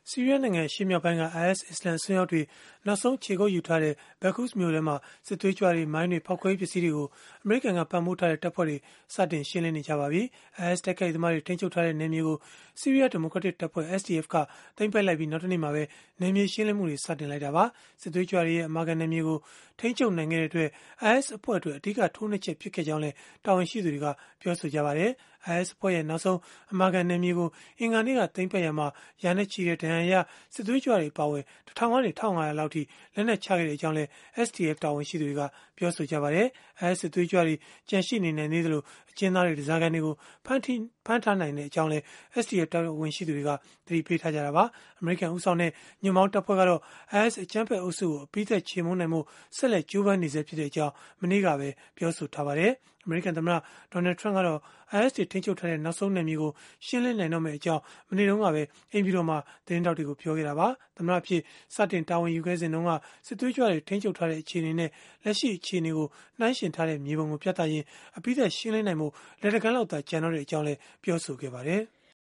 ဆီးရီးယားနိုင်ငံအရှေ့မြောက်ပိုင်းက IS အစ္စလာမ်အစွန်းရောက်တွေနောက်ဆုံးခြေကုပ်ယူထားတဲ့ Baghuz မြို့ထဲမှာ စစ်သွေးကြွတွေ၊ မိုင်းတွေ၊ ဖောက်ခွဲရေးပစ္စည်းတွေကို အမေရိကန်က ပံ့ပိုးထားတဲ့ တပ်ဖွဲ့တွေ စတင်ရှင်းလင်းနေကြပါပြီ။ IS တိုက်ခိုက်ရေးသမားတွေ ထိန်းချုပ်ထားတဲ့ နယ်မြေကို ဆီးရီးယား ဒီမိုကရက်တစ်တပ်ဖွဲ့ SDF က သိမ်းပိုက်လိုက်ပြီး နောက်တနေ့မှာပဲ နယ်မြေရှင်းလင်းမှုတွေ စတင်လိုက်တာပါ။ စစ်သွေးကြွတွေရဲ့ အမာခံနယ်မြေကို ထိန်းချုပ်နိုင်ခဲ့တဲ့အတွက် IS အဖွဲ့အတွက် အဓိကထိုးနှက်ချက် ဖြစ်ခဲ့ကြောင်းလည်း တာဝန်ရှိသူတွေက ပြောဆိုကြပါတယ်။ IS အဖွဲ့ရဲ့ နောက်ဆုံးအမာခံနယ်မြေကို အင်္ဂါနေ့က သိမ်းပိုက်ရာမှာ ရာနဲ့ချီတဲ့ ဒဏ်ရာရ စစ်သွေးကြွတွေ အပါအဝင် ၁,၀၀၀ ကနေ ၁,၅၀၀ လောက်အထိ လက်နက်ချခဲ့ကြောင်းလည်း SDF တာဝန်ရှိသူတွေက ပြောဆိုကြပါတယ်။ IS စစ်သွေးကြွတွေ ကျန်ရှိနေနိုင်သေးသလို အကျဉ်းသားတွေ၊ ဓားစာခံတွေကို ဖမ်းထားနိုင်ကြောင်းလည်း SDF တာဝန်ရှိသူတွေက သတိပေးထားကြတာပါ။ အမေရိကန် ဦးဆောင်တဲ့ ညွန့်ပေါင်းတပ်ဖွဲ့ကတော့ IS အကြမ်းဖက်အုပ်စုကို အပြီးသတ် ချေမှုန်းနိုင်ဖို့ ဆက်လက် ကြိုးပမ်းနေဆဲဖြစ်ကြောင်း မနေ့ကပဲ ပြောဆိုထားပါတယ်။ အမေရိကန်သမ္မတ Donald Trump ကတော့ IS တွေ ထိန်းချုပ်ထားတဲ့ နောက်ဆုံးနယ်မြေကို ရှင်းလင်းနိုင်တော့မယ့်အကြောင်း မနေ့တုန်းကပဲ အိမ်ဖြူတော်မှာ သတင်းထောက်တွေကို ပြောခဲ့တာပါ။ သမ္မတအဖြစ် စတင်တာဝန်ယူခဲ့စဉ်တုန်းက စစ်သွေးကြွတွေ ထိန်းချုပ်ထားတဲ့ အခြေအနေနဲ့ လက်ရှိအခြေအနေကို နှိုင်းယှဉ်ထားတဲ့ မြေပုံကို ပြသရင်း အပြီးသတ် ရှင်းလင်းနိုင်ဖို့ လက်တကမ်းလောက်သာ ကျန်တော့ကြောင်းလည်း ပြောဆိုခဲ့ပါတယ်။